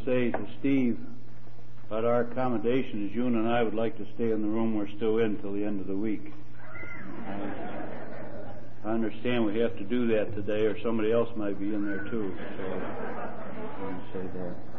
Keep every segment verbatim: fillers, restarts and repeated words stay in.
say to Steve about our accommodation is June and I would like to stay in the room we're still in till the end of the week. Uh, I understand we have to do that today, or somebody else might be in there too. So I want to say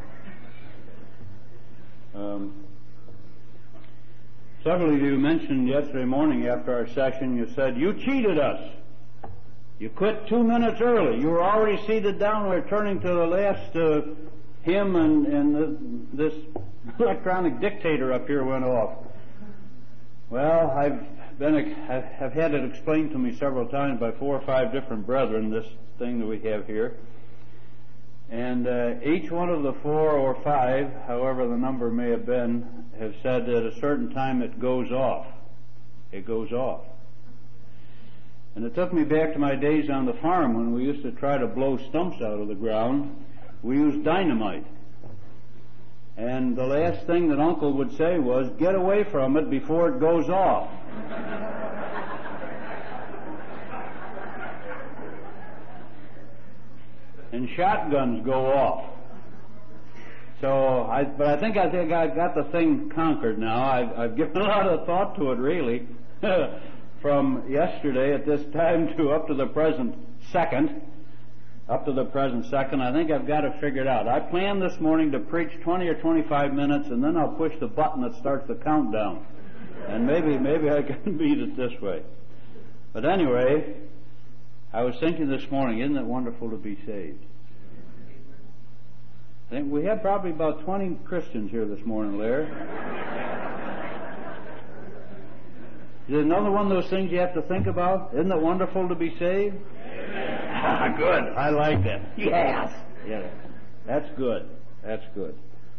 that. Um, several of you mentioned yesterday morning after our session, you said, you cheated us. You quit two minutes early. You were already seated down. We're turning to the last uh, hymn, and, and the, this electronic dictator up here went off. Well, I've been, I've had it explained to me several times by four or five different brethren, this thing that we have here. And uh, each one of the four or five, however the number may have been, have said that at a certain time it goes off. It goes off. And it took me back to my days on the farm when we used to try to blow stumps out of the ground. We used dynamite. And the last thing that Uncle would say was, get away from it before it goes off. And shotguns go off. So, I, but I think I think I got the thing conquered now. I've, I've given a lot of thought to it, really. From yesterday at this time to up to the present second, up to the present second, I think I've got it figured out. I planned this morning to preach twenty or twenty-five minutes, and then I'll push the button that starts the countdown. And maybe, maybe I can beat it this way. But anyway, I was thinking this morning, isn't it wonderful to be saved? I think we have probably about twenty Christians here this morning, Larry. Is it another one of those things you have to think about? Isn't it wonderful to be saved? Ah, good. I like that. Yes. Yes. That's good. That's good.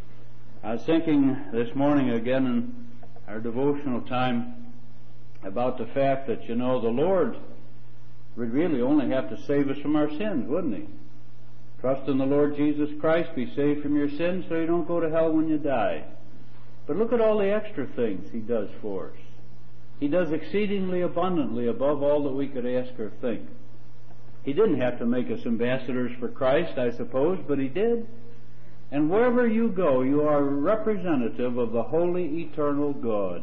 I was thinking this morning again in our devotional time about the fact that, you know, the Lord would really only have to save us from our sins, wouldn't He? Trust in the Lord Jesus Christ, be saved from your sins so you don't go to hell when you die. But look at all the extra things He does for us. He does exceedingly abundantly above all that we could ask or think. He didn't have to make us ambassadors for Christ, I suppose, but He did. And wherever you go, you are representative of the holy, eternal God.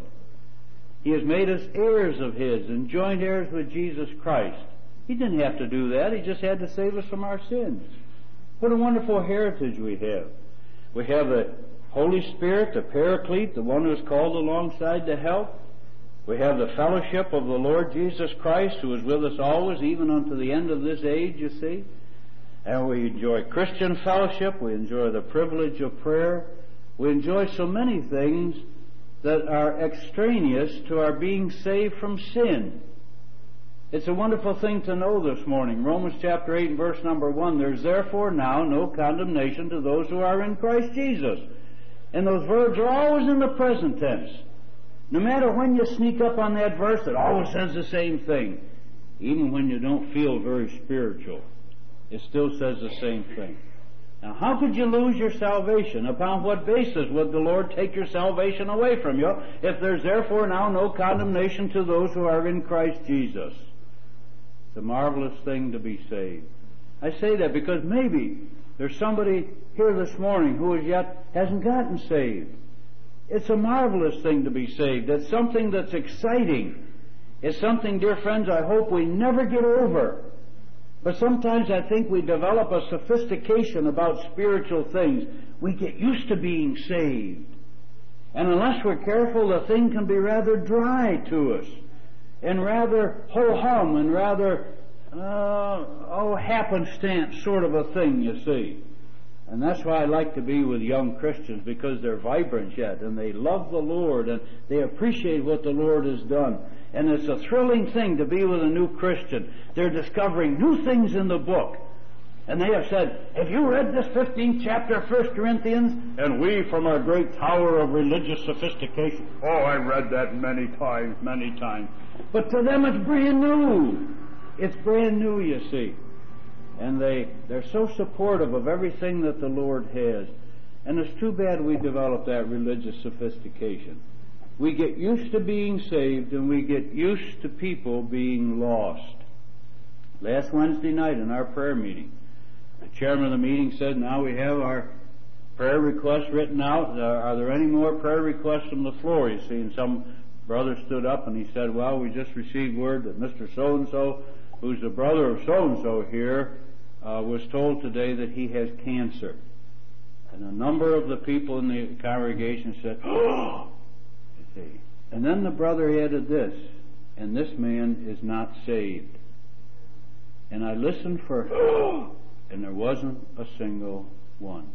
He has made us heirs of His and joint heirs with Jesus Christ. He didn't have to do that. He just had to save us from our sins. What a wonderful heritage we have. We have the Holy Spirit, the Paraclete, the one who is called alongside to help. We have the fellowship of the Lord Jesus Christ, who is with us always, even unto the end of this age, you see. And we enjoy Christian fellowship. We enjoy the privilege of prayer. We enjoy so many things that are extraneous to our being saved from sin. It's a wonderful thing to know this morning. Romans chapter eight and verse number one, there's therefore now no condemnation to those who are in Christ Jesus. And those verbs are always in the present tense. No matter when you sneak up on that verse, it always says the same thing. Even when you don't feel very spiritual, it still says the same thing. Now, how could you lose your salvation? Upon what basis would the Lord take your salvation away from you if there's therefore now no condemnation to those who are in Christ Jesus? It's a marvelous thing to be saved. I say that because maybe there's somebody here this morning who as yet hasn't gotten saved. It's a marvelous thing to be saved. It's something that's exciting. It's something, dear friends, I hope we never get over. But sometimes I think we develop a sophistication about spiritual things. We get used to being saved. And unless we're careful, the thing can be rather dry to us, and rather ho-hum, and rather, uh, oh, happenstance sort of a thing, you see. And that's why I like to be with young Christians, because they're vibrant yet, and they love the Lord, and they appreciate what the Lord has done. And it's a thrilling thing to be with a new Christian. They're discovering new things in the book. And they have said, have you read this fifteenth chapter of First Corinthians? And we, from our great tower of religious sophistication, oh, I read that many times, many times. But to them it's brand new. It's brand new, you see. And they, they're so supportive of everything that the Lord has. And it's too bad we develop that religious sophistication. We get used to being saved, and we get used to people being lost. Last Wednesday night in our prayer meeting, the chairman of the meeting said, now we have our prayer requests written out. Uh, are there any more prayer requests from the floor? You see, and some brother stood up and he said, well, we just received word that Mister So-and-so, who's the brother of so-and-so here, uh, was told today that he has cancer. And a number of the people in the congregation said, oh! You see. And then the brother added this, and this man is not saved. And I listened for, oh! And there wasn't a single one.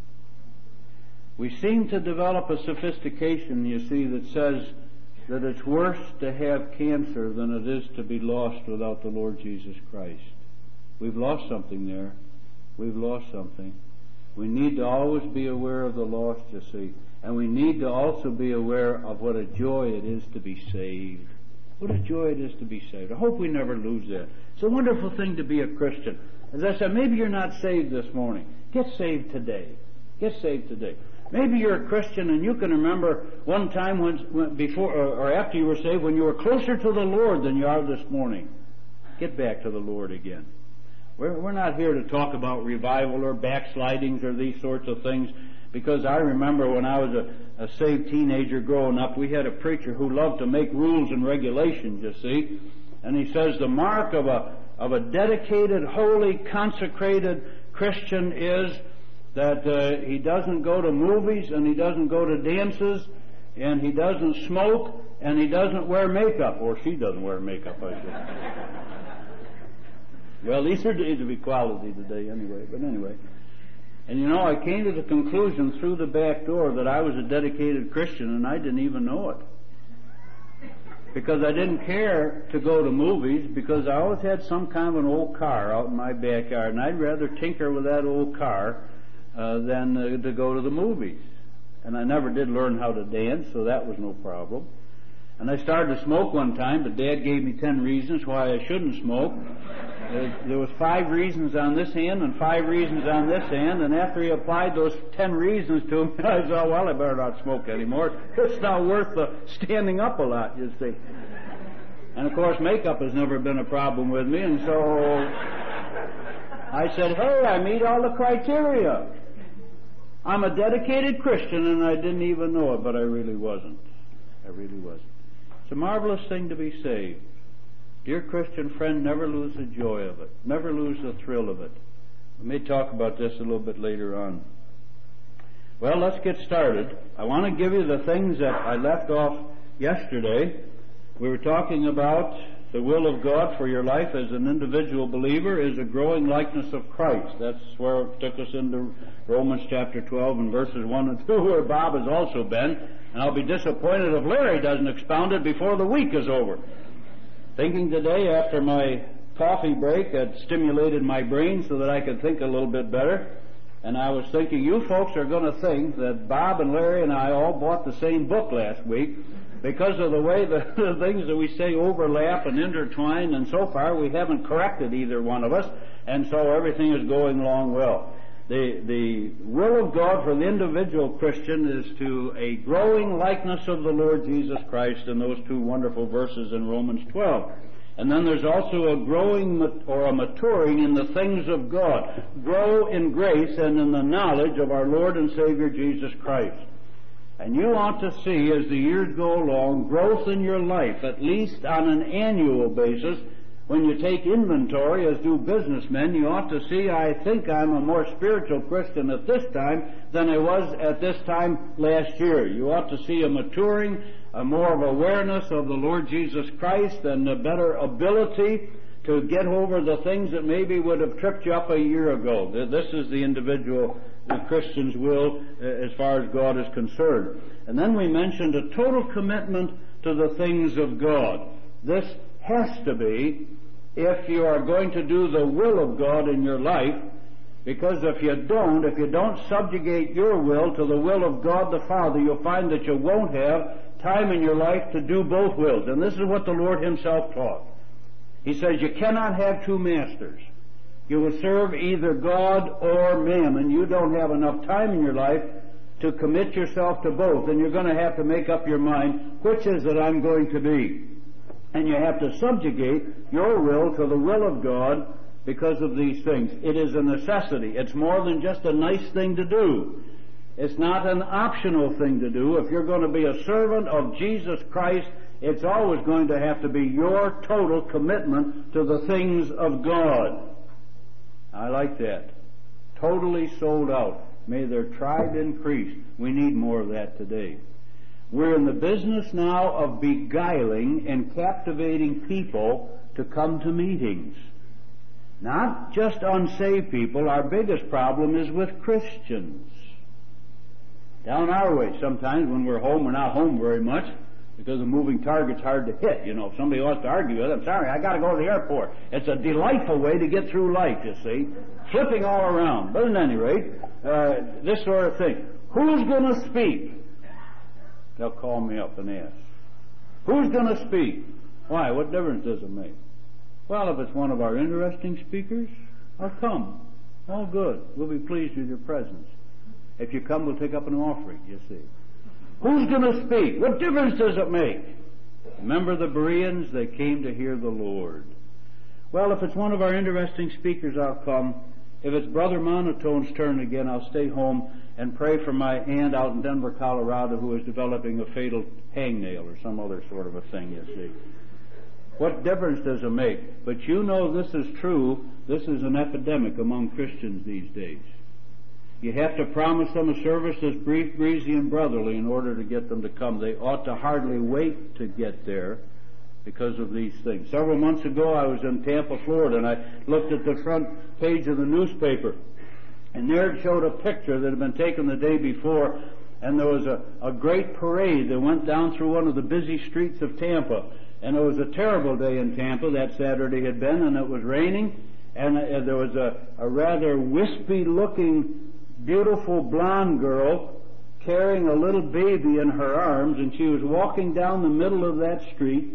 We seem to develop a sophistication, you see, that says that it's worse to have cancer than it is to be lost without the Lord Jesus Christ. We've lost something there. We've lost something. We need to always be aware of the lost, you see. And we need to also be aware of what a joy it is to be saved. What a joy it is to be saved. I hope we never lose that. It's a wonderful thing to be a Christian. As I said, maybe you're not saved this morning. Get saved today. Get saved today. Maybe you're a Christian and you can remember one time when, when before or, or after you were saved when you were closer to the Lord than you are this morning. Get back to the Lord again. We're, we're not here to talk about revival or backslidings or these sorts of things, because I remember when I was a, a saved teenager growing up, we had a preacher who loved to make rules and regulations, you see. And he says the mark of a of a dedicated, holy, consecrated Christian is that uh, he doesn't go to movies and he doesn't go to dances and he doesn't smoke and he doesn't wear makeup, or she doesn't wear makeup, I should. Well, these are days of equality today anyway, but anyway. And you know, I came to the conclusion through the back door that I was a dedicated Christian and I didn't even know it. Because I didn't care to go to movies, because I always had some kind of an old car out in my backyard, and I'd rather tinker with that old car uh, than uh, to go to the movies. And I never did learn how to dance, so that was no problem. And I started to smoke one time, but Dad gave me ten reasons why I shouldn't smoke. There, there was five reasons on this hand and five reasons on this hand, and after he applied those ten reasons to me, I thought, well, I better not smoke anymore. It's not worth the standing up a lot, you see. And of course, makeup has never been a problem with me, and so I said, hey, I meet all the criteria. I'm a dedicated Christian, and I didn't even know it, but I really wasn't. I really wasn't. It's a marvelous thing to be saved. Dear Christian friend, never lose the joy of it. Never lose the thrill of it. We may talk about this a little bit later on. Well, let's get started. I want to give you the things that I left off yesterday. We were talking about the will of God for your life as an individual believer is a growing likeness of Christ. That's where it took us into Romans chapter twelve and verses one and two, where Bob has also been. And I'll be disappointed if Larry doesn't expound it before the week is over. Thinking today, after my coffee break, had stimulated my brain so that I could think a little bit better. And I was thinking, you folks are going to think that Bob and Larry and I all bought the same book last week because of the way the, the things that we say overlap and intertwine, and so far we haven't corrected either one of us, and so everything is going along well. The, the will of God for the individual Christian is to a growing likeness of the Lord Jesus Christ in those two wonderful verses in Romans twelve. And then there's also a growing or a maturing in the things of God. Grow in grace and in the knowledge of our Lord and Savior Jesus Christ. And you ought to see, as the years go along, growth in your life, at least on an annual basis. When you take inventory, as do businessmen, you ought to see, I think I'm a more spiritual Christian at this time than I was at this time last year. You ought to see a maturing, a more of awareness of the Lord Jesus Christ, and a better ability to get over the things that maybe would have tripped you up a year ago. This is the individual the Christian's will as far as God is concerned. And then we mentioned a total commitment to the things of God. This has to be if you are going to do the will of God in your life, because if you don't, if you don't subjugate your will to the will of God the Father, you'll find that you won't have time in your life to do both wills. And this is what the Lord Himself taught. He says you cannot have two masters. You will serve either God or mammon. You don't have enough time in your life to commit yourself to both, and you're going to have to make up your mind, which is it I'm going to be? And you have to subjugate your will to the will of God because of these things. It is a necessity. It's more than just a nice thing to do. It's not an optional thing to do. If you're going to be a servant of Jesus Christ, it's always going to have to be your total commitment to the things of God. I like that. Totally sold out. May their tribe increase. We need more of that today. We're in the business now of beguiling and captivating people to come to meetings. Not just unsaved people. Our biggest problem is with Christians. Down our way, sometimes when we're home, we're not home very much because a moving target's hard to hit. You know, if somebody wants to argue with it, I'm sorry, I got to go to the airport. It's a delightful way to get through life, you see, flipping all around. But at any rate, uh, this sort of thing. Who's going to speak? They'll call me up and ask. Who's going to speak? Why? What difference does it make? Well, if it's one of our interesting speakers, I'll come. All good. We'll be pleased with your presence. If you come, we'll take up an offering, you see. Who's going to speak? What difference does it make? Remember the Bereans? They came to hear the Lord. Well, if it's one of our interesting speakers, I'll come. If it's Brother Monotone's turn again, I'll stay home and pray for my aunt out in Denver, Colorado, who is developing a fatal hangnail or some other sort of a thing, you see. What difference does it make? But you know this is true. This is an epidemic among Christians these days. You have to promise them a service that's brief, breezy, and brotherly in order to get them to come. They ought to hardly wait to get there because of these things. Several months ago, I was in Tampa, Florida, and I looked at the front page of the newspaper, and there it showed a picture that had been taken the day before, and there was a, a great parade that went down through one of the busy streets of Tampa. And it was a terrible day in Tampa. That Saturday had been, and it was raining, and uh, there was a, a rather wispy-looking, beautiful blonde girl carrying a little baby in her arms, and she was walking down the middle of that street,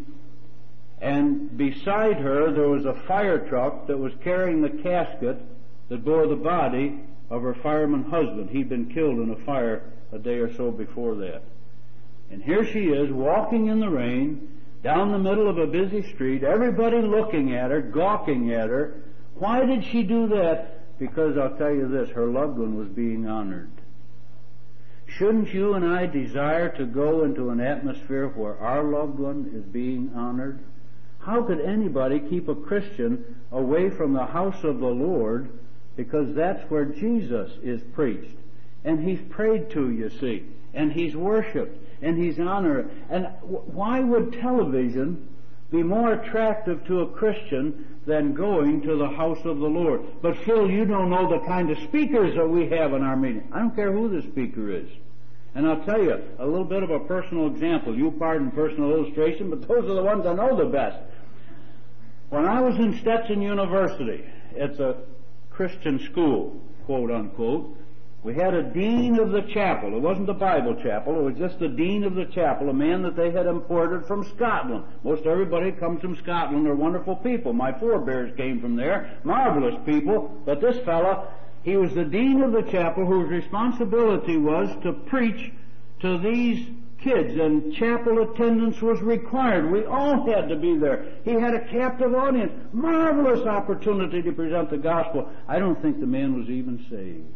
and beside her there was a fire truck that was carrying the casket that bore the body of her fireman husband. He'd been killed in a fire a day or so before that. And here she is, walking in the rain, down the middle of a busy street, everybody looking at her, gawking at her. Why did she do that? Because I'll tell you this, her loved one was being honored. Shouldn't you and I desire to go into an atmosphere where our loved one is being honored? How could anybody keep a Christian away from the house of the Lord? Because that's where Jesus is preached. And He's prayed to, you see. And He's worshipped. And He's honored. And why would television be more attractive to a Christian than going to the house of the Lord? But Phil, you don't know the kind of speakers that we have in our meeting. I don't care who the speaker is. And I'll tell you a little bit of a personal example. You pardon personal illustration, but those are the ones I know the best. When I was in Stetson University, it's a Christian school, quote unquote, we had a dean of the chapel. It wasn't the Bible chapel. It was just the dean of the chapel, a man that they had imported from Scotland. Most everybody comes from Scotland. They're wonderful people. My forebears came from there. Marvelous people. But this fellow, he was the dean of the chapel whose responsibility was to preach to these kids, and chapel attendance was required. We all had to be there. He had a captive audience. Marvelous opportunity to present the gospel. I don't think the man was even saved.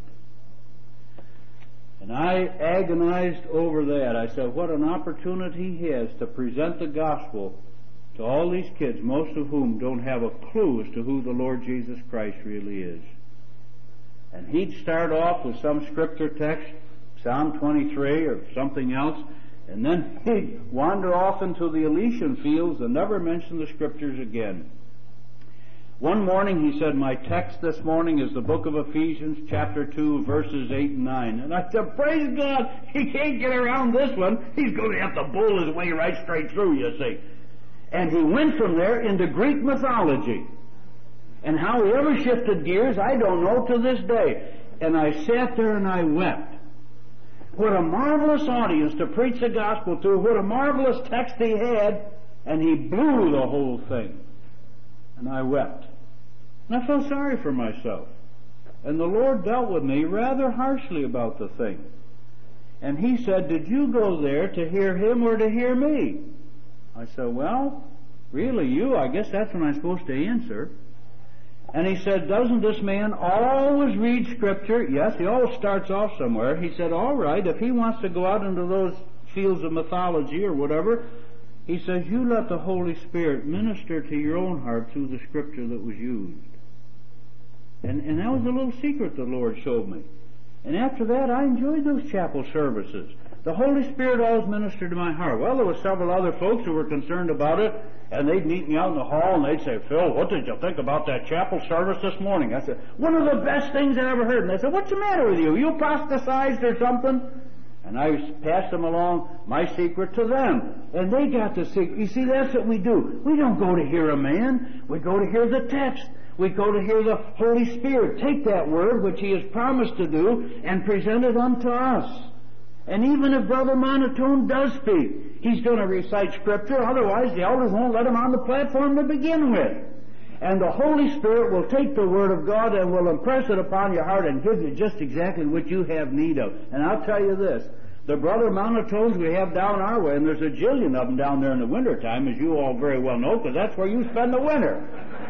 And I agonized over that. I said, what an opportunity he has to present the gospel to all these kids, most of whom don't have a clue as to who the Lord Jesus Christ really is. And he'd start off with some scripture text, Psalm twenty-three or something else, and then he'd wander off into the Elysian fields and never mention the scriptures again. One morning he said, my text this morning is the book of Ephesians, chapter two, verses eight and nine. And I said, praise God, he can't get around this one. He's going to have to bull his way right straight through, you see. And he went from there into Greek mythology. And how he ever shifted gears, I don't know to this day. And I sat there and I wept. What a marvelous audience to preach the gospel to. What a marvelous text he had. And he blew the whole thing. And I wept. And I felt sorry for myself. And the Lord dealt with me rather harshly about the thing. And he said, did you go there to hear him or to hear me? I said, well, really you. I guess that's what I'm supposed to answer. And he said, doesn't this man always read Scripture? Yes, he always starts off somewhere. He said, all right, if he wants to go out into those fields of mythology or whatever, he says, you let the Holy Spirit minister to your own heart through the Scripture that was used. And, and that was a little secret the Lord showed me. And after that, I enjoyed those chapel services. The Holy Spirit always ministered to my heart. Well, there were several other folks who were concerned about it, and they'd meet me out in the hall, and they'd say, Phil, what did you think about that chapel service this morning? I said, one of the best things I ever heard. And they said, what's the matter with you? You apostatized or something? And I passed them along my secret to them. And they got the secret. You see, that's what we do. We don't go to hear a man. We go to hear the text. We go to hear the Holy Spirit take that word, which He has promised to do, and present it unto us. And even if Brother Monotone does speak, he's going to recite Scripture. Otherwise, the elders won't let him on the platform to begin with. And the Holy Spirit will take the Word of God and will impress it upon your heart and give you just exactly what you have need of. And I'll tell you this, the Brother Monotones we have down our way, and there's a jillion of them down there in the wintertime, as you all very well know, because that's where you spend the winter.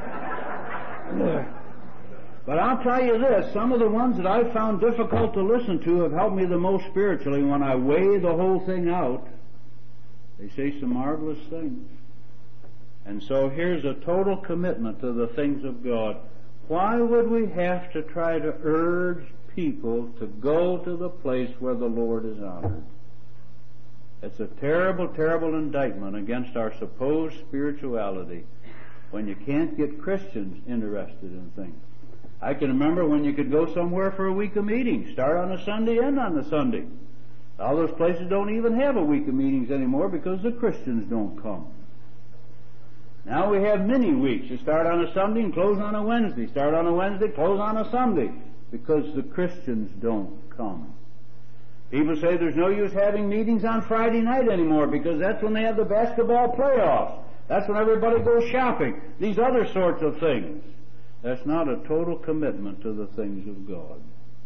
But I'll tell you this, some of the ones that I've found difficult to listen to have helped me the most spiritually when I weigh the whole thing out. They say some marvelous things. And so here's a total commitment to the things of God. Why would we have to try to urge people to go to the place where the Lord is honored? It's a terrible, terrible indictment against our supposed spirituality when you can't get Christians interested in things. I can remember when you could go somewhere for a week of meetings, start on a Sunday, end on a Sunday. All those places don't even have a week of meetings anymore because the Christians don't come. Now we have many weeks. You start on a Sunday and close on a Wednesday. Start on a Wednesday, close on a Sunday, because the Christians don't come. People say there's no use having meetings on Friday night anymore because that's when they have the basketball playoffs. That's when everybody goes shopping. These other sorts of things. That's not a total commitment to the things of God.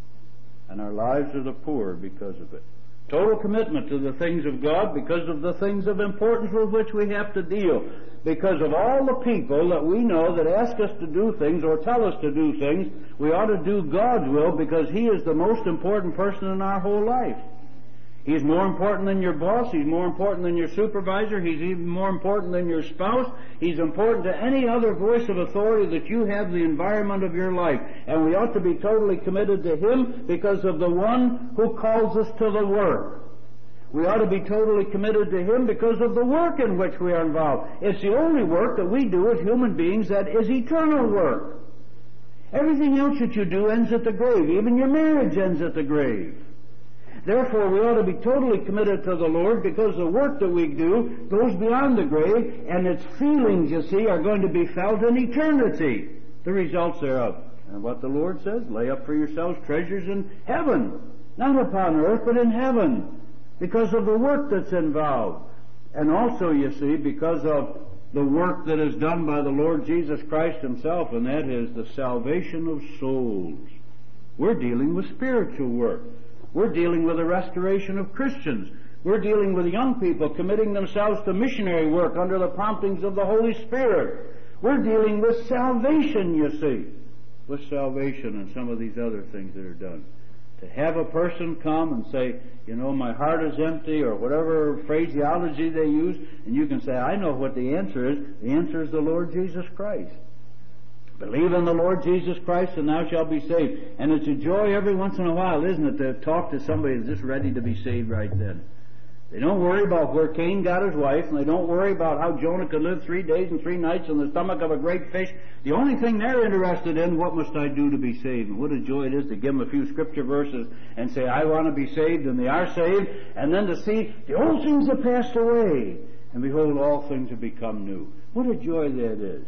And our lives are the poorer because of it. Total commitment to the things of God because of the things of importance with which we have to deal. Because of all the people that we know that ask us to do things or tell us to do things, we ought to do God's will because He is the most important person in our whole life. He's more important than your boss. He's more important than your supervisor. He's even more important than your spouse. He's important to any other voice of authority that you have in the environment of your life. And we ought to be totally committed to Him because of the one who calls us to the work. We ought to be totally committed to Him because of the work in which we are involved. It's the only work that we do as human beings that is eternal work. Everything else that you do ends at the grave. Even your marriage ends at the grave. Therefore, we ought to be totally committed to the Lord because the work that we do goes beyond the grave, and its feelings, you see, are going to be felt in eternity, the results thereof. And what the Lord says, lay up for yourselves treasures in heaven, not upon earth, but in heaven, because of the work that's involved. And also, you see, because of the work that is done by the Lord Jesus Christ Himself, and that is the salvation of souls. We're dealing with spiritual work. We're dealing with the restoration of Christians. We're dealing with young people committing themselves to missionary work under the promptings of the Holy Spirit. We're dealing with salvation, you see, with salvation and some of these other things that are done. To have a person come and say, you know, my heart is empty, or whatever phraseology they use, and you can say, I know what the answer is. The answer is the Lord Jesus Christ. Believe in the Lord Jesus Christ and thou shalt be saved. And it's a joy every once in a while, isn't it, to talk to somebody that's just ready to be saved right then. They don't worry about where Cain got his wife, and they don't worry about how Jonah could live three days and three nights in the stomach of a great fish. The only thing they're interested in, what must I do to be saved? And what a joy it is to give them a few scripture verses and say, I want to be saved, and they are saved, and then to see the old things have passed away, and behold, all things have become new. What a joy that is.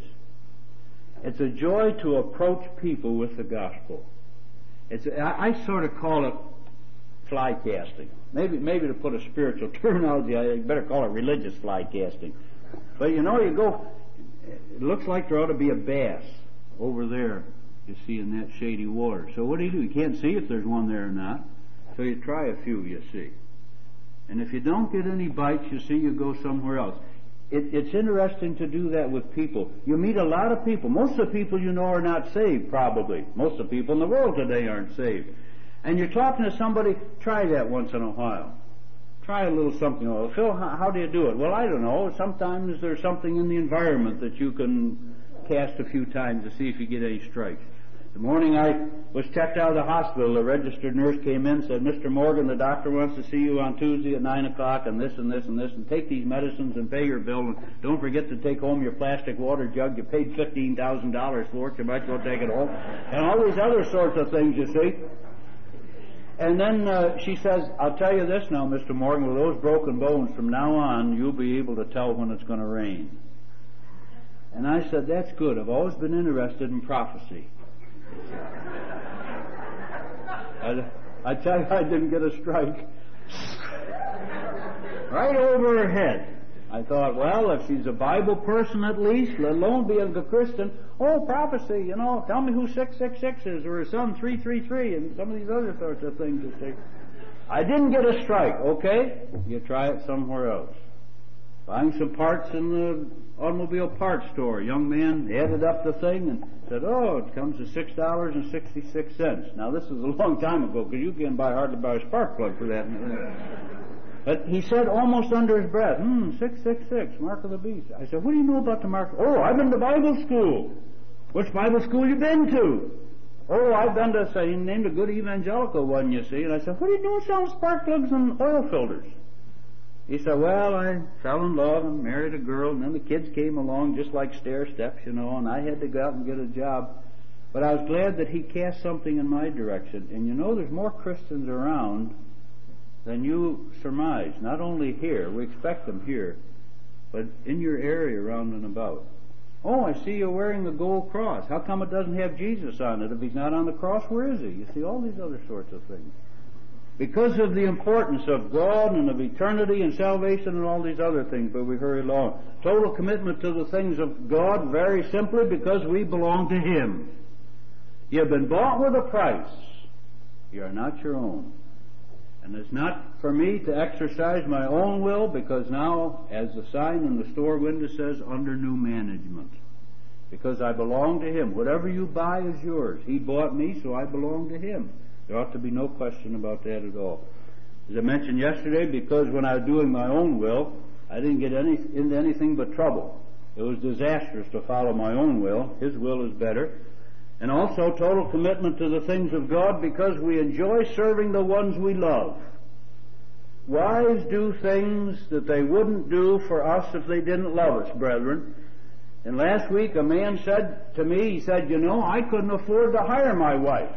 It's a joy to approach people with the gospel. It's a, I, I sort of call it fly casting. Maybe maybe to put a spiritual terminology, I better call it religious fly casting. But you know, you go, it looks like there ought to be a bass over there, you see, in that shady water. So what do you do? You can't see if there's one there or not. So you try a few, you see. And if you don't get any bites, you see, you go somewhere else. it, it's interesting to do that with people. You meet a lot of people. Most of the people you know are not saved, probably. Most of the people in the world today aren't saved. And you're talking to somebody, try that once in a while. Try a little something. Well, Phil, how, how do you do it? Well, I don't know. Sometimes there's something in the environment that you can cast a few times to see if you get any strikes. The morning I was checked out of the hospital, the registered nurse came in and said, Mister Morgan, the doctor wants to see you on Tuesday at nine o'clock and this and this and this, and take these medicines and pay your bill, and don't forget to take home your plastic water jug. You paid fifteen thousand dollars for it. You might go take it home. And all these other sorts of things, you see. And then uh, she says, I'll tell you this now, Mister Morgan, with those broken bones, from now on, you'll be able to tell when it's going to rain. And I said, that's good. I've always been interested in prophecy. I, I tell you, I didn't get a strike. Right over her head. I thought, well, if she's a Bible person at least, let alone be a Christian, oh, prophecy, you know, tell me who six six six is, or his son three three three, and some of these other sorts of things. You see. I didn't get a strike, okay? You try it somewhere else. Buying some parts in the automobile parts store. A young man added up the thing and said, oh, it comes to six dollars and sixty-six cents. Now, this is a long time ago, because you can't buy hardly buy a spark plug for that. But he said almost under his breath, hmm, six six six, mark of the beast. I said, what do you know about the mark? Oh, I've been to Bible school. Which Bible school you been to? Oh, I've been to, say, he named a good evangelical one, you see. And I said, what do you do selling spark plugs and oil filters? He said, well, I fell in love and married a girl, and then the kids came along just like stair steps, you know, and I had to go out and get a job. But I was glad that he cast something in my direction. And you know, there's more Christians around than you surmise. Not only here, we expect them here, but in your area around and about. Oh, I see you're wearing the gold cross. How come it doesn't have Jesus on it? If he's not on the cross, where is he? You see, all these other sorts of things. Because of the importance of God and of eternity and salvation and all these other things, but we hurry along. Total commitment to the things of God, very simply because we belong to Him. You've been bought with a price. You are not your own. And it's not for me to exercise my own will, because now, as the sign in the store window says, under new management. Because I belong to Him. Whatever you buy is yours. He bought me, so I belong to Him. There ought to be no question about that at all. As I mentioned yesterday, because when I was doing my own will, I didn't get any, into anything but trouble. It was disastrous to follow my own will. His will is better. And also total commitment to the things of God, because we enjoy serving the ones we love. Wives do things that they wouldn't do for us if they didn't love us, brethren. And last week a man said to me, he said, you know, I couldn't afford to hire my wife.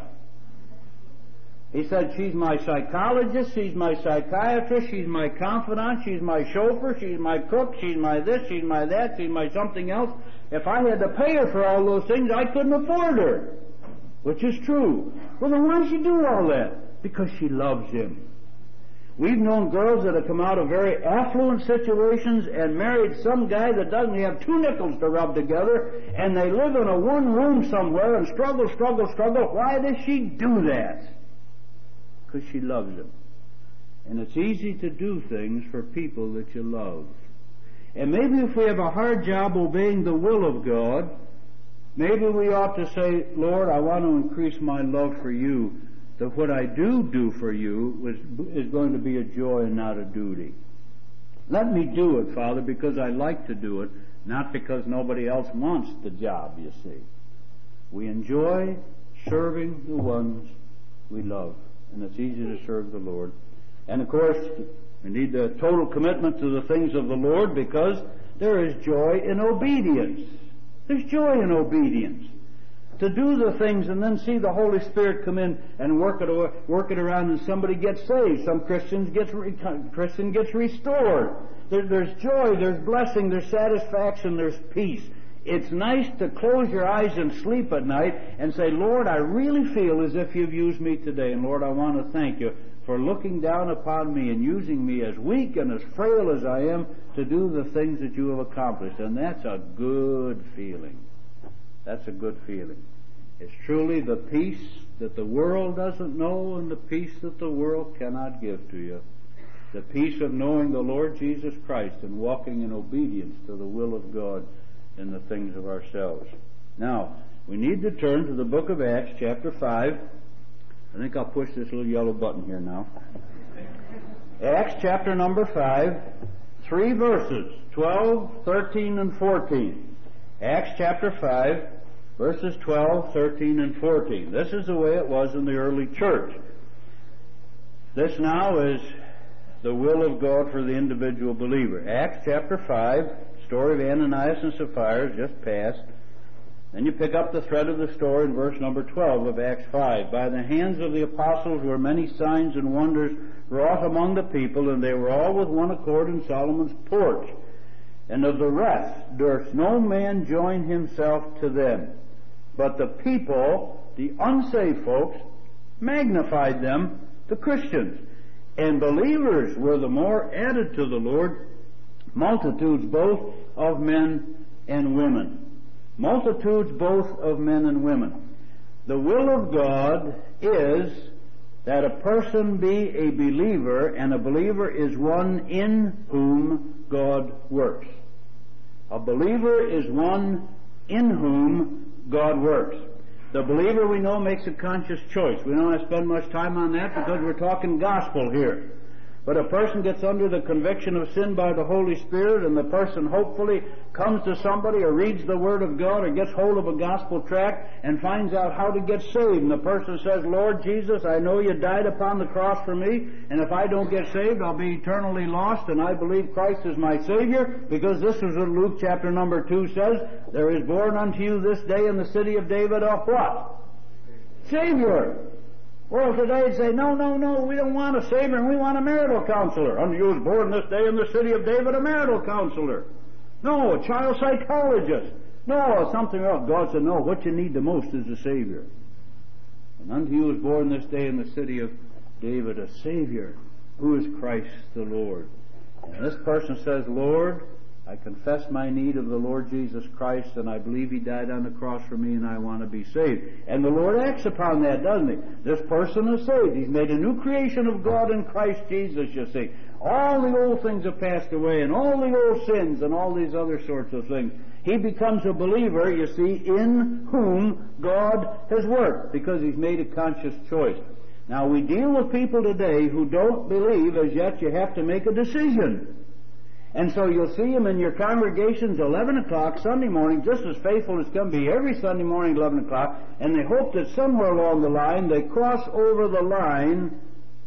He said, she's my psychologist, she's my psychiatrist, she's my confidant, she's my chauffeur, she's my cook, she's my this, she's my that, she's my something else. If I had to pay her for all those things, I couldn't afford her. Which is true. Well, then why does she do all that? Because she loves him. We've known girls that have come out of very affluent situations and married some guy that doesn't have two nickels to rub together, and they live in a one room somewhere and struggle, struggle, struggle. Why does she do that? Because she loves him. And it's easy to do things for people that you love. And maybe if we have a hard job obeying the will of God, maybe we ought to say, Lord, I want to increase my love for you, that what I do do for you is, is going to be a joy and not a duty. Let me do it, Father, because I like to do it, not because nobody else wants the job, you see. We enjoy serving the ones we love. And it's easy to serve the Lord. And of course, we need the total commitment to the things of the Lord, because there is joy in obedience. There's joy in obedience. To do the things and then see the Holy Spirit come in and work it, work it around, and somebody gets saved. Some Christians gets re, Christian gets restored. There, there's joy, there's blessing, there's satisfaction, there's peace. It's nice to close your eyes and sleep at night and say, Lord, I really feel as if you've used me today. And Lord, I want to thank you for looking down upon me and using me, as weak and as frail as I am, to do the things that you have accomplished. And that's a good feeling. That's a good feeling. It's truly the peace that the world doesn't know and the peace that the world cannot give to you. The peace of knowing the Lord Jesus Christ and walking in obedience to the will of God in the things of ourselves. Now, we need to turn to the book of Acts, chapter five. I think I'll push this little yellow button here now. Acts chapter number five, three verses, twelve, thirteen, and fourteen. Acts chapter five, verses twelve, thirteen, and fourteen. This is the way it was in the early church. This now is the will of God for the individual believer. Acts chapter five, story of Ananias and Sapphira, just passed. Then you pick up the thread of the story in verse number twelve of Acts five. By the hands of the apostles were many signs and wonders wrought among the people, and they were all with one accord in Solomon's porch. And of the rest durst no man join himself to them. But the people, the unsaved folks, magnified them, the Christians. And believers were the more added to the Lord, multitudes both of men and women. Multitudes both of men and women. The will of God is that a person be a believer, and a believer is one in whom God works. A believer is one in whom God works. The believer, we know, makes a conscious choice. We don't have to spend much time on that because we're talking gospel here. But a person gets under the conviction of sin by the Holy Spirit, and the person hopefully comes to somebody or reads the Word of God or gets hold of a gospel tract and finds out how to get saved. And the person says, Lord Jesus, I know you died upon the cross for me, and if I don't get saved, I'll be eternally lost, and I believe Christ is my Savior, because this is what Luke chapter number two says, there is born unto you this day in the city of David a what? Savior. Well, today they say, no, no, no, we don't want a Savior, and we want a marital counselor. Unto you was born this day in the city of David a marital counselor. No, a child psychologist. No, something else. God said, no, what you need the most is a Savior. And unto you was born this day in the city of David a Savior, who is Christ the Lord. And this person says, Lord, I confess my need of the Lord Jesus Christ, and I believe He died on the cross for me, and I want to be saved. And the Lord acts upon that, doesn't He? This person is saved. He's made a new creation of God in Christ Jesus, you see. All the old things have passed away, and all the old sins, and all these other sorts of things. He becomes a believer, you see, in whom God has worked, because He's made a conscious choice. Now, we deal with people today who don't believe, as yet you have to make a decision. And so you'll see them in your congregations eleven o'clock Sunday morning, just as faithful as can be every Sunday morning at eleven o'clock, and they hope that somewhere along the line they cross over the line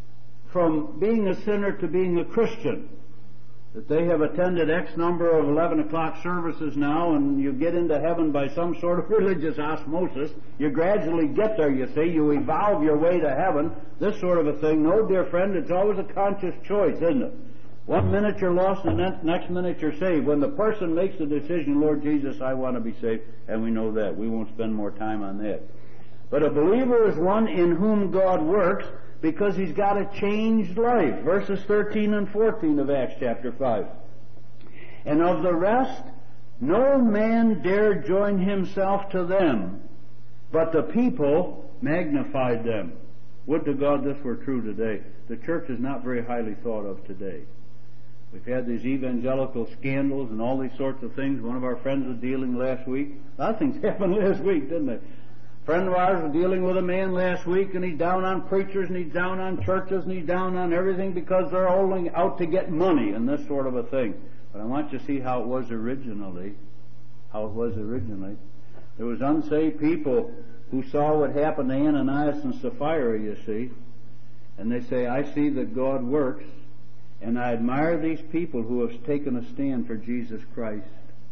from being a sinner to being a Christian. That they have attended X number of eleven o'clock services now, and you get into heaven by some sort of religious osmosis. You gradually get there, you see. You evolve your way to heaven, this sort of a thing. No, dear friend, it's always a conscious choice, isn't it? One minute you're lost, and the next minute you're saved. When the person makes the decision, Lord Jesus, I want to be saved, and we know that. We won't spend more time on that. But a believer is one in whom God works because he's got a changed life. Verses thirteen and fourteen of Acts chapter five. And of the rest, no man dared join himself to them, but the people magnified them. Would to God this were true today. The church is not very highly thought of today. We've had these evangelical scandals and all these sorts of things. One of our friends was dealing last week. A lot of things happened last week, didn't they? A friend of ours was dealing with a man last week, and he's down on preachers, and he's down on churches, and he's down on everything because they're only out to get money and this sort of a thing. But I want you to see how it was originally. How it was originally. There was unsaved people who saw what happened to Ananias and Sapphira, you see. And they say, I see that God works, and I admire these people who have taken a stand for Jesus Christ.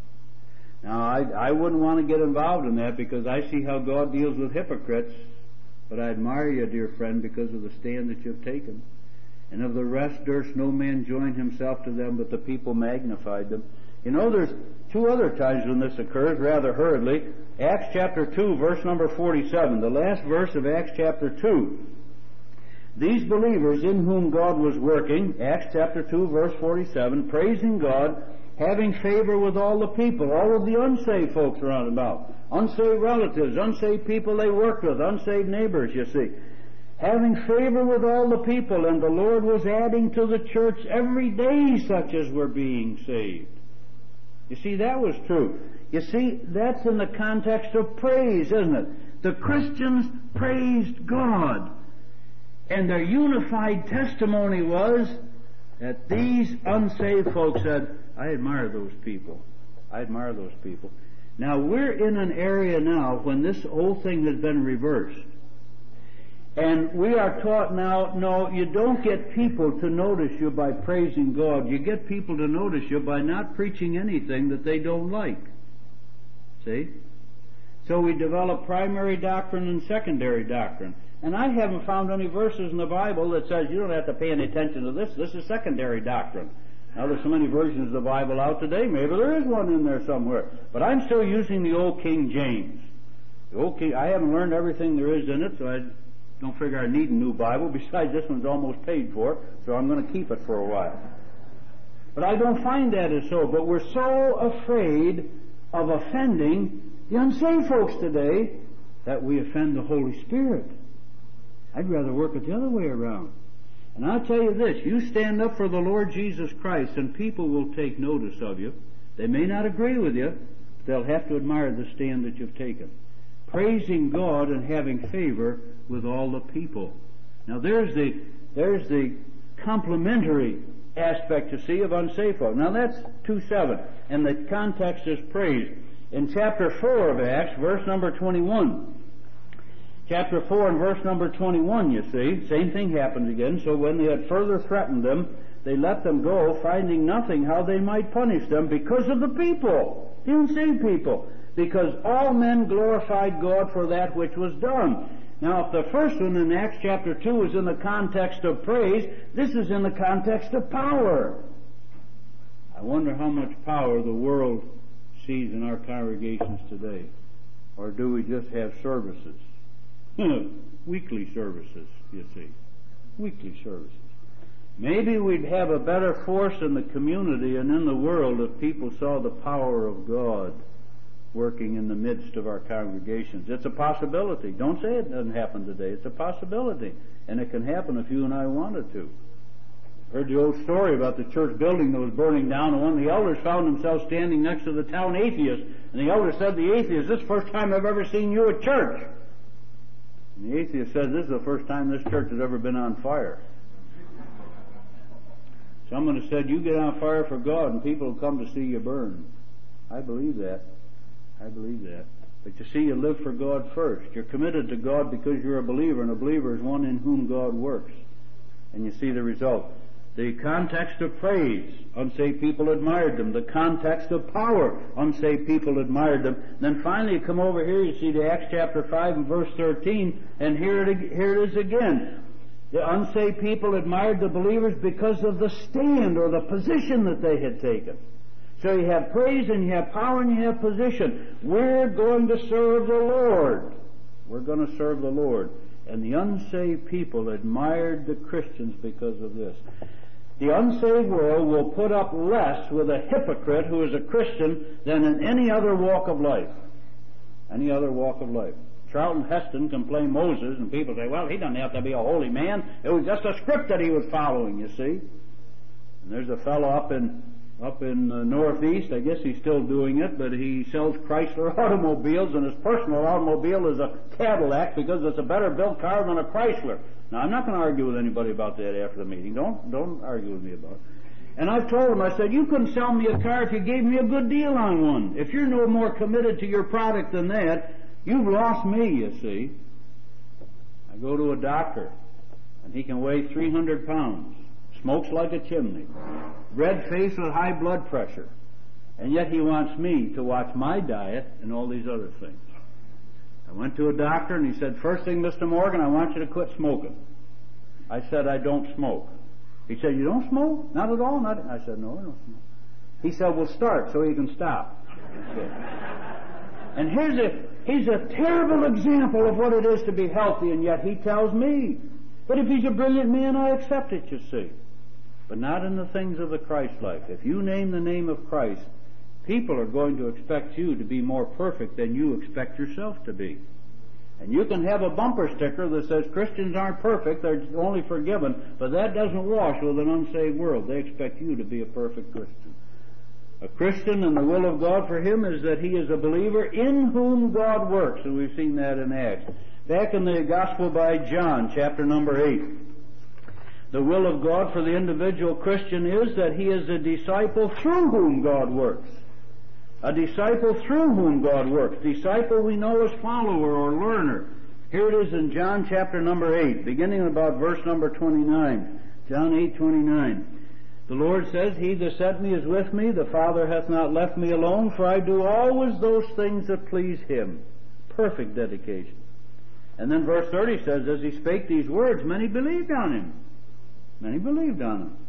Now, I, I wouldn't want to get involved in that because I see how God deals with hypocrites, but I admire you, dear friend, because of the stand that you've taken. And of the rest durst no man join himself to them, but the people magnified them. You know, there's two other times when this occurs, rather hurriedly. Acts chapter two, verse number forty-seven, the last verse of Acts chapter two. These believers in whom God was working, Acts chapter two, verse forty-seven, praising God, having favor with all the people, all of the unsaved folks around about, unsaved relatives, unsaved people they worked with, unsaved neighbors, you see. having favor with all the people, and the Lord was adding to the church every day such as were being saved. You see, that was true. You see, that's in the context of praise, isn't it? The Christians praised God, and their unified testimony was that these unsaved folks said, I admire those people. I admire those people. Now, we're in an area now when this whole thing has been reversed. And we are taught now, no, you don't get people to notice you by praising God. You get people to notice you by not preaching anything that they don't like. See? So we develop primary doctrine and secondary doctrine. And I haven't found any verses in the Bible that says you don't have to pay any attention to this. This is secondary doctrine. Now, there's so many versions of the Bible out today. Maybe there is one in there somewhere. But I'm still using the old King James. The old King, I haven't learned everything there is in it, so I don't figure I need a new Bible. Besides, this one's almost paid for, so I'm going to keep it for a while. But I don't find that as so. But we're so afraid of offending the unsaved folks today that we offend the Holy Spirit. I'd rather work it the other way around. And I'll tell you this, you stand up for the Lord Jesus Christ and people will take notice of you. They may not agree with you, but they'll have to admire the stand that you've taken. Praising God and having favor with all the people. Now there's the there's the complementary aspect, you see, of unsaved folk. Now that's two seven, and the context is praise. In chapter four of Acts, verse number twenty-one, chapter four and verse number twenty-one, you see, same thing happens again. So when they had further threatened them, they let them go, finding nothing how they might punish them because of the people, the unsaved people, because all men glorified God for that which was done. Now, if the first one in Acts chapter two is in the context of praise, this is in the context of power. I wonder how much power the world sees in our congregations today. Or do we just have services? Weekly services, you see. Weekly services. Maybe we'd have a better force in the community and in the world if people saw the power of God working in the midst of our congregations. It's a possibility. Don't say it doesn't happen today. It's a possibility. And it can happen if you and I wanted to. Heard the old story about the church building that was burning down, and one of the elders found himself standing next to the town atheist. And the elder said to the atheist, "This is the first time I've ever seen you at church." And the atheist said, "This is the first time this church has ever been on fire." Someone has said, "You get on fire for God and people will come to see you burn." I believe that. I believe that. But you see, you live for God first. You're committed to God because you're a believer, and a believer is one in whom God works. And you see the result. The context of praise, unsaved people admired them. The context of power, unsaved people admired them. And then finally you come over here, you see the Acts chapter five and verse thirteen, and here it, here it is again. The unsaved people admired the believers because of the stand or the position that they had taken. So you have praise and you have power and you have position. We're going to serve the Lord. We're going to serve the Lord. And the unsaved people admired the Christians because of this. The unsaved world will put up less with a hypocrite who is a Christian than in any other walk of life. Any other walk of life. Charlton Heston can play Moses, and people say, well, he doesn't have to be a holy man. It was just a script that he was following, you see. And there's a fellow up in up in the Northeast, I guess he's still doing it, but he sells Chrysler automobiles, and his personal automobile is a Cadillac because it's a better built car than a Chrysler. Now, I'm not going to argue with anybody about that after the meeting. Don't don't argue with me about it. And I've told him, I said, you couldn't sell me a car if you gave me a good deal on one. If you're no more committed to your product than that, you've lost me, you see. I go to a doctor, and he can weigh three hundred pounds, smokes like a chimney, red face with high blood pressure, and yet he wants me to watch my diet and all these other things. I went to a doctor, and he said, first thing, Mister Morgan, I want you to quit smoking. I said, I don't smoke. He said, you don't smoke? Not at all? Not. I said, no, I don't smoke. He said, well, start so you can stop. And here's a, he's a terrible example of what it is to be healthy, and yet he tells me. But if he's a brilliant man, I accept it, you see. But not in the things of the Christ life. If you name the name of Christ, people are going to expect you to be more perfect than you expect yourself to be. And you can have a bumper sticker that says Christians aren't perfect, they're only forgiven, but that doesn't wash with an unsaved world. They expect you to be a perfect Christian. A Christian, and the will of God for him is that he is a believer in whom God works, and we've seen that in Acts. Back in the Gospel by John, chapter number eight, the will of God for the individual Christian is that he is a disciple through whom God works. A disciple through whom God works. Disciple we know as follower or learner. Here it is in John chapter number eight, beginning about verse number twenty-nine. John eight twenty-nine. The Lord says, He that sent me is with me. The Father hath not left me alone, for I do always those things that please Him. Perfect dedication. And then verse thirty says, as He spake these words, many believed on Him. Many believed on Him.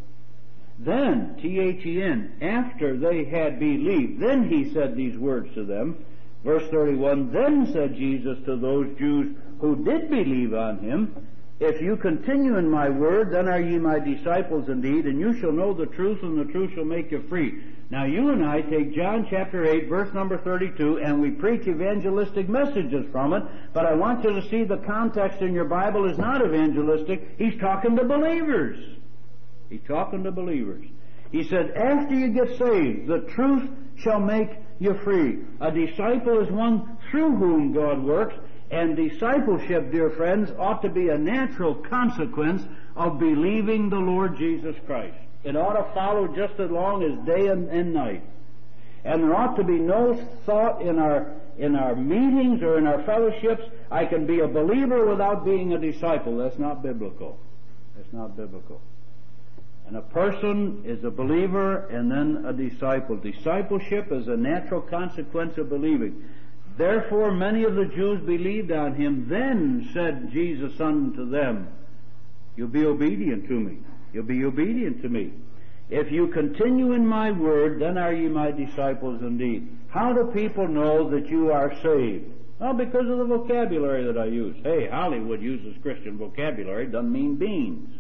Then, T H E N, after they had believed, then He said these words to them. Verse thirty-one, then said Jesus to those Jews who did believe on Him, if you continue in my word, then are ye my disciples indeed, and you shall know the truth, and the truth shall make you free. Now you and I take John chapter eight, verse number thirty-two, and we preach evangelistic messages from it, but I want you to see the context in your Bible is not evangelistic. He's talking to believers. He's talking to believers. He said, after you get saved, the truth shall make you free. A disciple is one through whom God works, and discipleship, dear friends, ought to be a natural consequence of believing the Lord Jesus Christ. It ought to follow just as long as day and, and night. And there ought to be no thought in our in our meetings or in our fellowships, I can be a believer without being a disciple. That's not biblical. That's not biblical. And a person is a believer and then a disciple. Discipleship is a natural consequence of believing. Therefore many of the Jews believed on Him. Then said Jesus unto them, you'll be obedient to me. You'll be obedient to me. If you continue in my word, then are ye my disciples indeed. How do people know that you are saved? Well, because of the vocabulary that I use. Hey, Hollywood uses Christian vocabulary. Doesn't mean beans.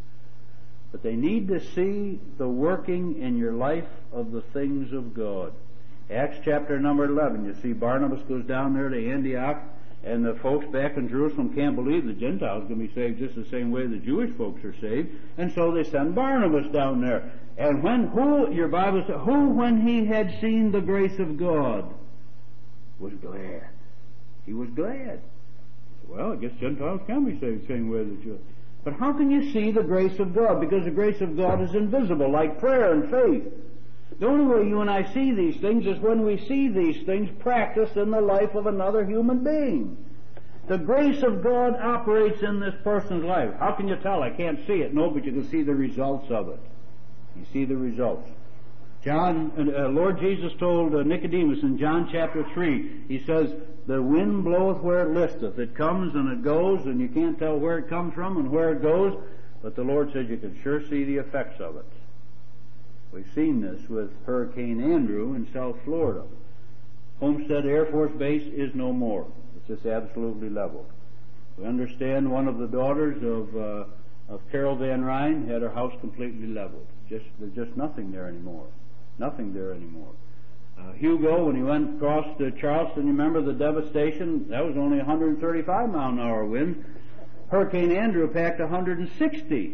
But they need to see the working in your life of the things of God. Acts chapter number eleven, you see Barnabas goes down there to Antioch, and the folks back in Jerusalem can't believe the Gentiles can be saved just the same way the Jewish folks are saved, and so they send Barnabas down there. And when, who, your Bible says, who when he had seen the grace of God was glad. He was glad. Well, I guess Gentiles can be saved the same way the Jews. But how can you see the grace of God? Because the grace of God is invisible, like prayer and faith. The only way you and I see these things is when we see these things practiced in the life of another human being. The grace of God operates in this person's life. How can you tell? I can't see it. No, but you can see the results of it. You see the results. John, uh, Lord Jesus told uh, Nicodemus in John chapter three, He says, the wind bloweth where it listeth. It comes and it goes, and you can't tell where it comes from and where it goes, but the Lord says you can sure see the effects of it. We've seen this with Hurricane Andrew in South Florida. Homestead Air Force Base is no more. It's just absolutely leveled. We understand one of the daughters of uh, of Carol Van Ryn had her house completely leveled. Just there's just nothing there anymore. Nothing there anymore. Uh, Hugo, when he went across to Charleston, you remember the devastation? That was only one hundred thirty-five mile an hour winds. Hurricane Andrew packed one hundred sixty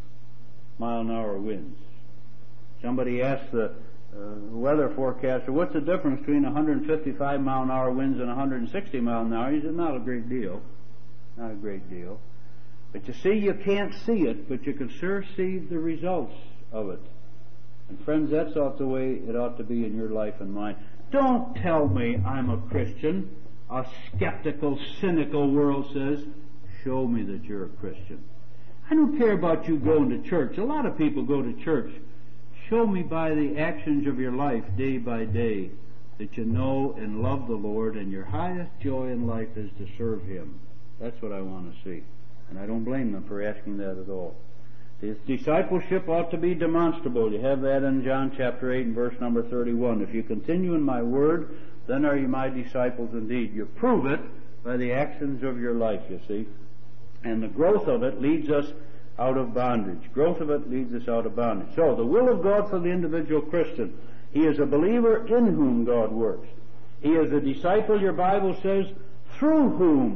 mile an hour winds. Somebody asked the uh, weather forecaster, what's the difference between one hundred fifty-five mile an hour winds and one hundred sixty mile an hour? He said, not a great deal. Not a great deal. But you see, you can't see it, but you can sure see the results of it. And friends, that's not the way it ought to be in your life and mine. Don't tell me I'm a Christian. A skeptical, cynical world says, show me that you're a Christian. I don't care about you going to church. A lot of people go to church. Show me by the actions of your life day by day that you know and love the Lord, and your highest joy in life is to serve Him. That's what I want to see. And I don't blame them for asking that at all. His discipleship ought to be demonstrable. You have that in John chapter eight and verse number thirty-one. If you continue in my word, then are you my disciples indeed. You prove it by the actions of your life, you see. And the growth of it leads us out of bondage. Growth of it leads us out of bondage. So, the will of God for the individual Christian. He is a believer in whom God works. He is a disciple, your Bible says, through whom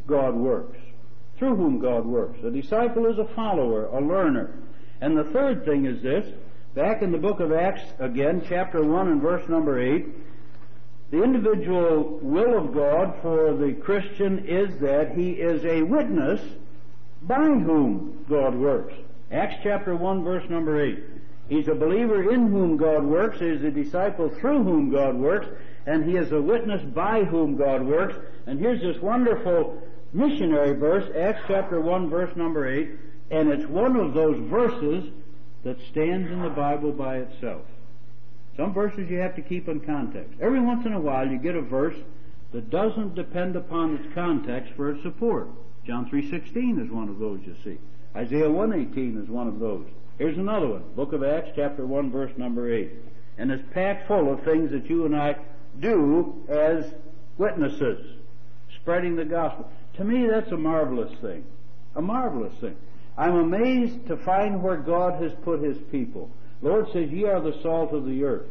God works. Through whom God works. A disciple is a follower, a learner. And the third thing is this, back in the book of Acts again, chapter one and verse number eight, the individual will of God for the Christian is that he is a witness by whom God works. Acts chapter one, verse number eight. He's a believer in whom God works, he is a disciple through whom God works, and he is a witness by whom God works. And here's this wonderful missionary verse, Acts chapter one, verse number eight, and it's one of those verses that stands in the Bible by itself. Some verses you have to keep in context. Every once in a while you get a verse that doesn't depend upon its context for its support. John three sixteen is one of those, you see. Isaiah one eighteen is one of those. Here's another one, book of Acts, chapter one, verse number eight. And it's packed full of things that you and I do as witnesses, spreading the gospel. To me, that's a marvelous thing. A marvelous thing. I'm amazed to find where God has put His people. The Lord says, ye are the salt of the earth.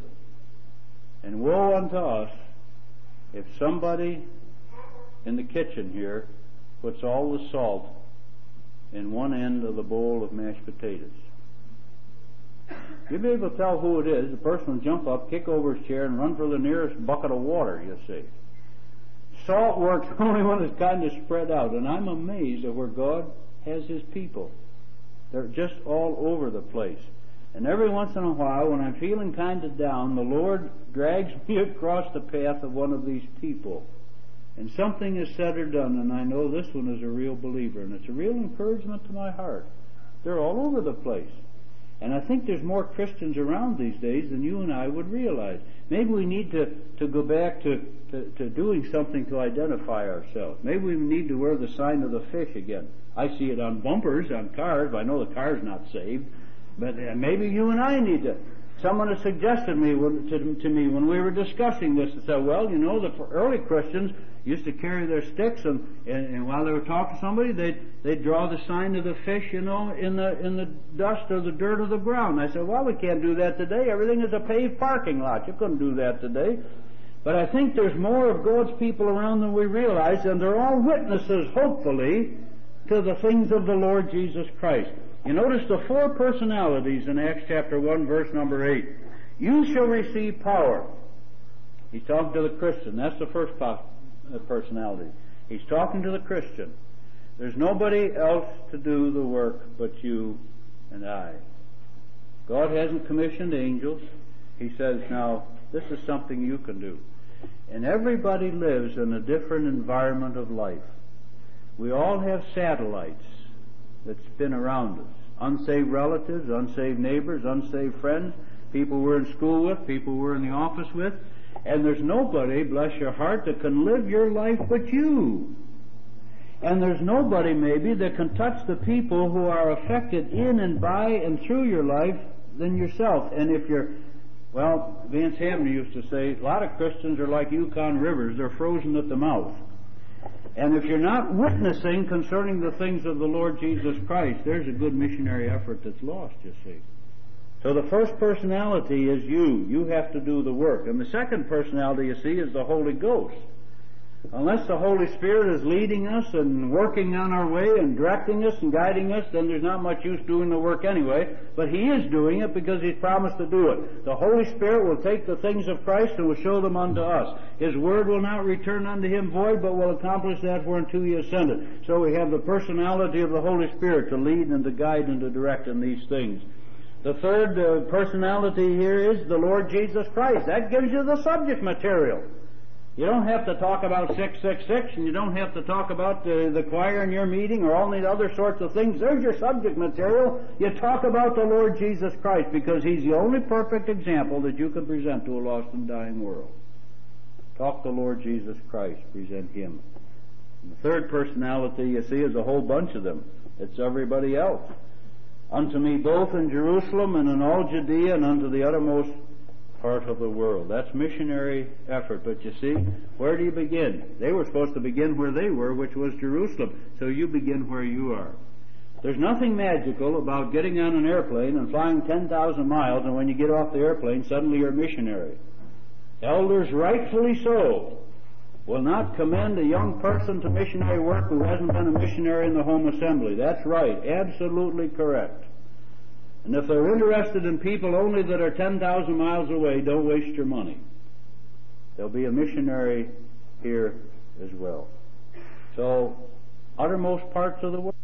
And woe unto us if somebody in the kitchen here puts all the salt in one end of the bowl of mashed potatoes. You'll be able to tell who it is. The person will jump up, kick over his chair, and run for the nearest bucket of water, you see. Salt works only when it's kind of spread out, and I'm amazed at where God has His people. They're just all over the place. And every once in a while, when I'm feeling kind of down, the Lord drags me across the path of one of these people. And something is said or done, and I know this one is a real believer, and it's a real encouragement to my heart. They're all over the place. And I think there's more Christians around these days than you and I would realize. Maybe we need to, to go back to, to, to doing something to identify ourselves. Maybe we need to wear the sign of the fish again. I see it on bumpers, on cars. I know the car's not saved. But uh, maybe you and I need to. Someone has suggested me when, to, to me when we were discussing this and said, well, you know, the early Christians used to carry their sticks, and, and, and while they were talking to somebody, they'd, they'd draw the sign of the fish, you know, in the in the dust or the dirt of the ground. I said, well, we can't do that today. Everything is a paved parking lot. You couldn't do that today. But I think there's more of God's people around than we realize, and they're all witnesses, hopefully, to the things of the Lord Jesus Christ. You notice the four personalities in Acts chapter one, verse number eight. You shall receive power. He's talking to the Christian. That's the first personality. He's talking to the Christian. There's nobody else to do the work but you and I. God hasn't commissioned angels. He says, now, this is something you can do. And everybody lives in a different environment of life. We all have satellites that spin around us. Unsaved relatives, unsaved neighbors, unsaved friends, people we're in school with, people we're in the office with. And there's nobody, bless your heart, that can live your life but you. And there's nobody, maybe, that can touch the people who are affected in and by and through your life than yourself. And if you're, well, Vance Hamner used to say, a lot of Christians are like Yukon rivers. They're frozen at the mouth. And if you're not witnessing concerning the things of the Lord Jesus Christ, there's a good missionary effort that's lost, you see. So the first personality is you. You have to do the work. And the second personality, you see, is the Holy Ghost. Unless the Holy Spirit is leading us and working on our way and directing us and guiding us, then there's not much use doing the work anyway. But He is doing it because He's promised to do it. The Holy Spirit will take the things of Christ and will show them unto us. His word will not return unto Him void, but will accomplish that whereunto He has sent it. So we have the personality of the Holy Spirit to lead and to guide and to direct in these things. The third uh, personality here is the Lord Jesus Christ. That gives you the subject material. You don't have to talk about six six six, and you don't have to talk about uh, the choir in your meeting or all these other sorts of things. There's your subject material. You talk about the Lord Jesus Christ because He's the only perfect example that you can present to a lost and dying world. Talk the Lord Jesus Christ. Present Him. And the third personality, you see, is a whole bunch of them. It's everybody else. Unto me both in Jerusalem and in all Judea and unto the uttermost part of the world. That's missionary effort. But you see, where do you begin? They were supposed to begin where they were, which was Jerusalem. So you begin where you are. There's nothing magical about getting on an airplane and flying ten thousand miles, and when you get off the airplane, suddenly you're a missionary. Elders, rightfully so, will not commend a young person to missionary work who hasn't been a missionary in the home assembly. That's right. Absolutely correct. And if they're interested in people only that are ten thousand miles away, don't waste your money. There'll be a missionary here as well. So, uttermost parts of the world.